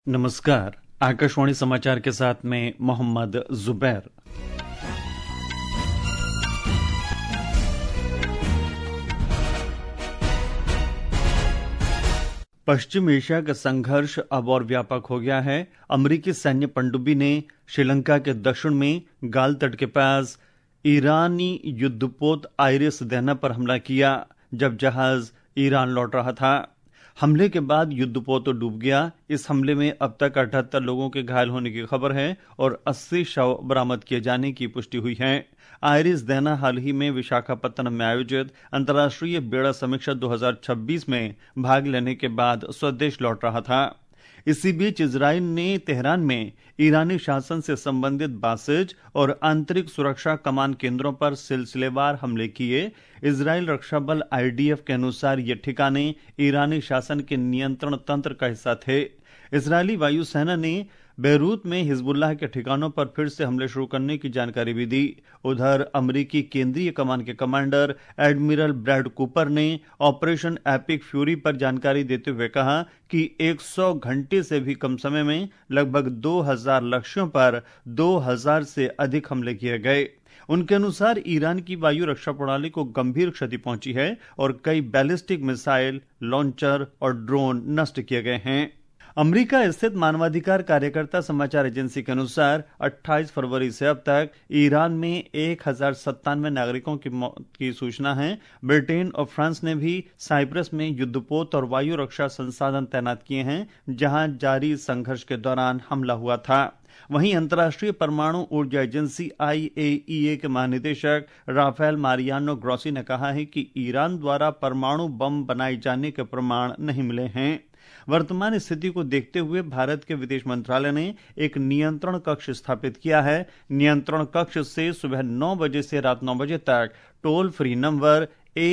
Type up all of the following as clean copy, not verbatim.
नमस्कार। आकाशवाणी समाचार के साथ में मोहम्मद जुबैर। पश्चिम एशिया का संघर्ष अब और व्यापक हो गया है। अमेरिकी सैन्य पनडुब्बी ने श्रीलंका के दक्षिण में गाल तट के पास ईरानी युद्धपोत आइरिस देना पर हमला किया जब जहाज ईरान लौट रहा था। हमले के बाद युद्धपोत डूब गया। इस हमले में अब तक 78 लोगों के घायल होने की खबर है और 80 शव बरामद किए जाने की पुष्टि हुई है। आइरिस देना हाल ही में विशाखापत्तनम में आयोजित अंतर्राष्ट्रीय बेड़ा समीक्षा 2026 में भाग लेने के बाद स्वदेश लौट रहा था। इसी बीच इजराइल ने तेहरान में ईरानी शासन से संबंधित बासेज और आंतरिक सुरक्षा कमान केंद्रों पर सिलसिलेवार हमले किए। इजराइल रक्षा बल IDF के अनुसार ये ठिकाने ईरानी शासन के नियंत्रण तंत्र का हिस्सा थे। इजरायली वायुसेना ने बेरूत में हिजबुल्लाह के ठिकानों पर फिर से हमले शुरू करने की जानकारी भी दी। उधर अमेरिकी केंद्रीय कमान के कमांडर एडमिरल ब्रैड कूपर ने ऑपरेशन एपिक फ्यूरी पर जानकारी देते हुए कहा कि 100 घंटे से भी कम समय में लगभग 2000 लक्ष्यों पर 2000 से अधिक हमले किए गए। उनके अनुसार ईरान की वायु रक्षा प्रणाली को गंभीर क्षति पहुंची है और कई बैलिस्टिक मिसाइल, लॉन्चर और ड्रोन नष्ट किए गए हैं। अमेरिका स्थित मानवाधिकार कार्यकर्ता समाचार एजेंसी के अनुसार 28 फरवरी से अब तक ईरान में 1097 नागरिकों की मौत की सूचना है। ब्रिटेन और फ्रांस ने भी साइप्रस में युद्धपोत और वायु रक्षा संसाधन तैनात किए हैं, जहां जारी संघर्ष के दौरान हमला हुआ था। वहीं अंतर्राष्ट्रीय परमाणु ऊर्जा एजेंसी IAEA के महानिदेशक राफेल मारियानो ग्रोसी ने कहा है कि ईरान द्वारा परमाणु बम बनाए जाने के प्रमाण नहीं मिले हैं। वर्तमान स्थिति को देखते हुए भारत के विदेश मंत्रालय ने एक नियंत्रण कक्ष स्थापित किया है। नियंत्रण कक्ष से सुबह 9 बजे से रात 9 बजे तक टोल फ्री नंबर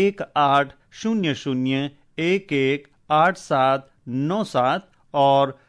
1800-118797 और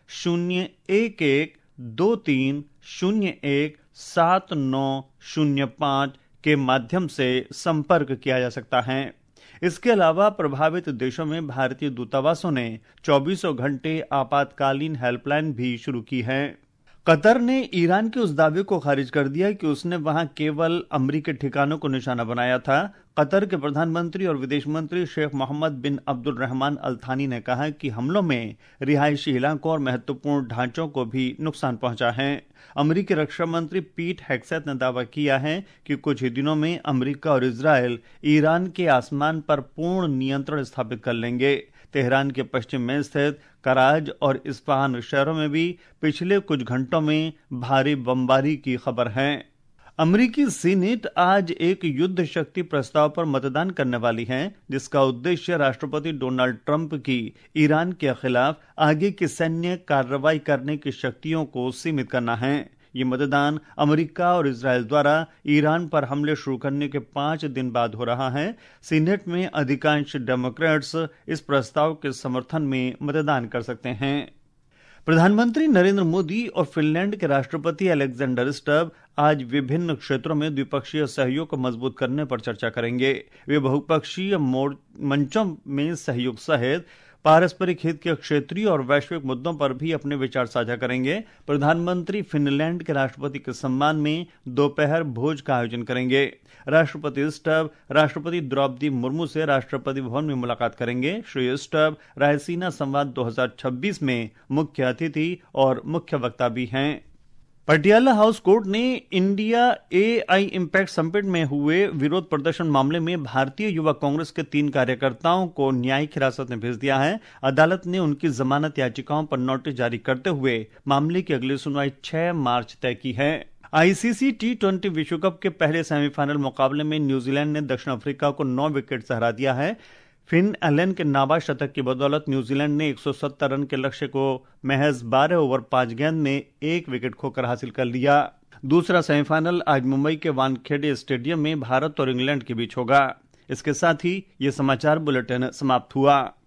01123017905 के माध्यम से संपर्क किया जा सकता है। इसके अलावा प्रभावित देशों में भारतीय दूतावासों ने 24 घंटे आपातकालीन हेल्पलाइन भी शुरू की है। कतर ने ईरान के उस दावे को खारिज कर दिया कि उसने वहां केवल अमेरिकी ठिकानों को निशाना बनाया था। कतर के प्रधानमंत्री और विदेश मंत्री शेख मोहम्मद बिन अब्दुल रहमान अल थानी ने कहा कि हमलों में रिहायशी इलाकों और महत्वपूर्ण ढांचों को भी नुकसान पहुंचा है। अमेरिकी रक्षा मंत्री पीट हेग्सेथ ने दावा किया है कि कुछ ही दिनों में अमेरिका और इजरायल ईरान के आसमान पर पूर्ण नियंत्रण स्थापित कर लेंगे। तेहरान के पश्चिम में स्थित कराज और इस्फहान शहरों में भी पिछले कुछ घंटों में भारी बमबारी की खबर है। अमेरिकी सीनेट आज एक युद्ध शक्ति प्रस्ताव पर मतदान करने वाली है, जिसका उद्देश्य राष्ट्रपति डोनाल्ड ट्रंप की ईरान के खिलाफ आगे की सैन्य कार्रवाई करने की शक्तियों को सीमित करना है। ये मतदान अमेरिका और इजरायल द्वारा ईरान पर हमले शुरू करने के 5 दिन बाद हो रहा है। सीनेट में अधिकांश डेमोक्रेट्स इस प्रस्ताव के समर्थन में मतदान कर सकते हैं। प्रधानमंत्री नरेंद्र मोदी और फिनलैंड के राष्ट्रपति अलेक्जेंडर स्टब आज विभिन्न क्षेत्रों में द्विपक्षीय सहयोग को मजबूत करने पर चर्चा करेंगे। वे बहुपक्षीय मंचों में सहयोग सहित पारस्परिक हित के क्षेत्रीय और वैश्विक मुद्दों पर भी अपने विचार साझा करेंगे। प्रधानमंत्री फिनलैंड के राष्ट्रपति के सम्मान में दोपहर भोज का आयोजन करेंगे। राष्ट्रपति स्टब राष्ट्रपति द्रौपदी मुर्मू से राष्ट्रपति भवन में मुलाकात करेंगे। श्री स्टब रायसीना संवाद 2026 में मुख्य अतिथि और मुख्य वक्ता भी हैं। पटियाला हाउस कोर्ट ने इंडिया AI इम्पैक्ट समिट में हुए विरोध प्रदर्शन मामले में भारतीय युवा कांग्रेस के 3 कार्यकर्ताओं को न्यायिक हिरासत में भेज दिया है। अदालत ने उनकी जमानत याचिकाओं पर नोटिस जारी करते हुए मामले की अगली सुनवाई 6 मार्च तय की है। ICC T20 विश्व कप के पहले सेमीफाइनल मुकाबले में न्यूजीलैंड ने दक्षिण अफ्रीका को 9 विकेट से हरा दिया है। फिन एलन के नाबाद शतक की बदौलत न्यूजीलैंड ने 170 रन के लक्ष्य को महज 12 ओवर 5 गेंद में 1 विकेट खोकर हासिल कर लिया। दूसरा सेमीफाइनल आज मुंबई के वानखेड़े स्टेडियम में भारत और इंग्लैंड के बीच होगा। इसके साथ ही ये समाचार बुलेटिन समाप्त हुआ।